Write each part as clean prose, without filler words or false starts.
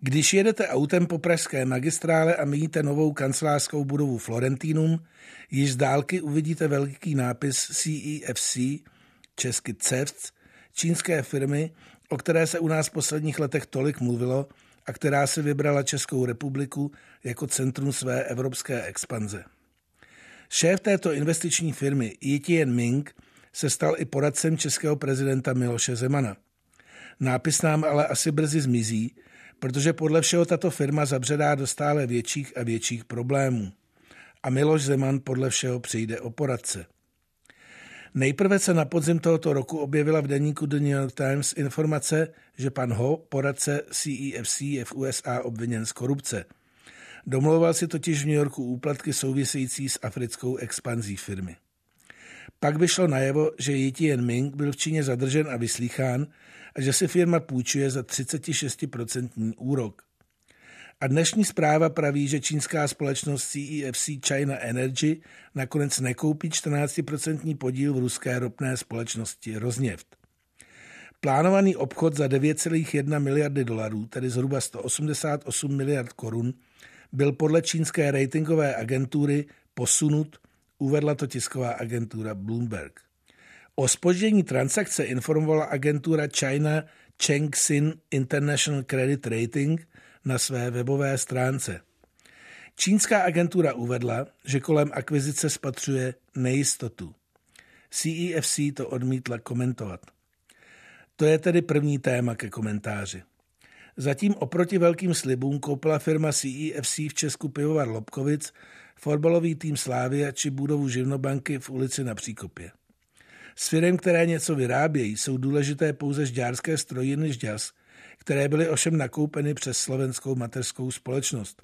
Když jedete autem po pražské magistrále a míjíte novou kancelářskou budovu Florentinum, již z dálky uvidíte velký nápis CEFC, česky CEFC, čínské firmy, o které se u nás v posledních letech tolik mluvilo a která si vybrala Českou republiku jako centrum své evropské expanze. Šéf této investiční firmy Yi Tianming se stal i poradcem českého prezidenta Miloše Zemana. Nápis nám ale asi brzy zmizí, protože podle všeho tato firma zabředá do stále větších a větších problémů. A Miloš Zeman podle všeho přijde o poradce. Nejprve se na podzim tohoto roku objevila v deníku The New York Times informace, že pan Ho, poradce CEFC, je v USA obviněn z korupce. Domlouval si totiž v New Yorku úplatky související s africkou expanzí firmy. Pak vyšlo najevo, že Yi Tianming byl v Číně zadržen a vyslýchán a že si firma půjčuje za 36% úrok. A dnešní zpráva praví, že čínská společnost CEFC China Energy nakonec nekoupí 14% podíl v ruské ropné společnosti Rosneft. Plánovaný obchod za 9,1 miliardy dolarů, tedy zhruba 188 miliard korun, byl podle čínské ratingové agentury posunut, uvedla to tisková agentura Bloomberg. O zpoždění transakce informovala agentura China Chengxin International Credit Rating na své webové stránce. Čínská agentura uvedla, že kolem akvizice spatřuje nejistotu. CEFC to odmítla komentovat. To je tedy první téma ke komentáři. Zatím oproti velkým slibům koupila firma CEFC v Česku pivovar Lobkovic, fotbalový tým Slavia či budovu Živnobanky v ulici na Příkopě. S firem, které něco vyrábějí, jsou důležité pouze žďárské strojírny Žďas, které byly ovšem nakoupeny přes slovenskou mateřskou společnost.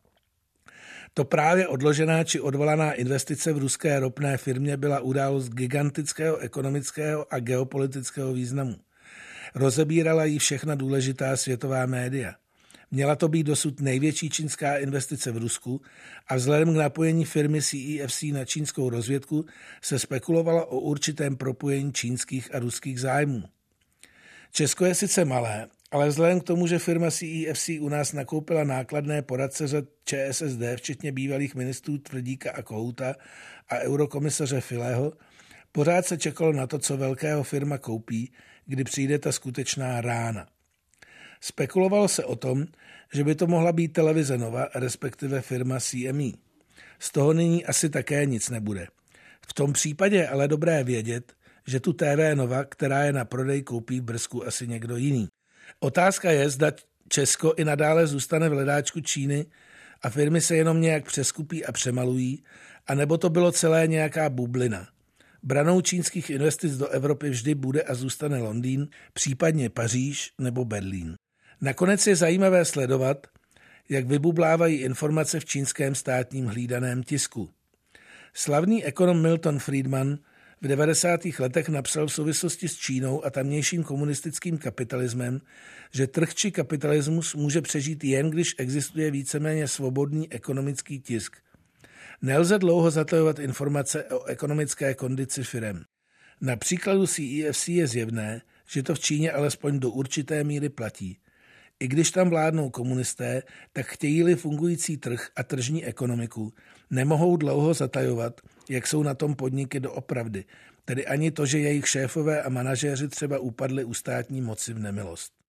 To právě odložená či odvolaná investice v ruské ropné firmě byla událost gigantického ekonomického a geopolitického významu. Rozebírala ji všechna důležitá světová média. Měla to být dosud největší čínská investice v Rusku a vzhledem k napojení firmy CEFC na čínskou rozvědku se spekulovalo o určitém propojení čínských a ruských zájmů. Česko je sice malé, ale vzhledem k tomu, že firma CEFC u nás nakoupila nákladné poradce řad ČSSD, včetně bývalých ministrů Tvrdíka a Kohouta a eurokomisaře Fileho, pořád se čekalo na to, co velkého firma koupí, kdy přijde ta skutečná rána. Spekulovalo se o tom, že by to mohla být televize Nova, respektive firma CME. Z toho nyní asi také nic nebude. V tom případě je ale dobré vědět, že tu TV Nova, která je na prodej, koupí v Brzku asi někdo jiný. Otázka je, zda Česko i nadále zůstane v hledáčku Číny a firmy se jenom nějak přeskupí a přemalují, anebo to bylo celé nějaká bublina. Branou čínských investic do Evropy vždy bude a zůstane Londýn, případně Paříž nebo Berlín. Nakonec je zajímavé sledovat, jak vybublávají informace v čínském státním hlídaném tisku. Slavný ekonom Milton Friedman v 90. letech napsal v souvislosti s Čínou a tamnějším komunistickým kapitalismem, že trh či kapitalismus může přežít jen, když existuje víceméně svobodný ekonomický tisk. Nelze dlouho zatajovat informace o ekonomické kondici firem. Na příkladu CEFC je zjevné, že to v Číně alespoň do určité míry platí. I když tam vládnou komunisté, tak chtějí-li fungující trh a tržní ekonomiku, nemohou dlouho zatajovat, jak jsou na tom podniky doopravdy, tedy ani to, že jejich šéfové a manažéři třeba upadli u státní moci v nemilost.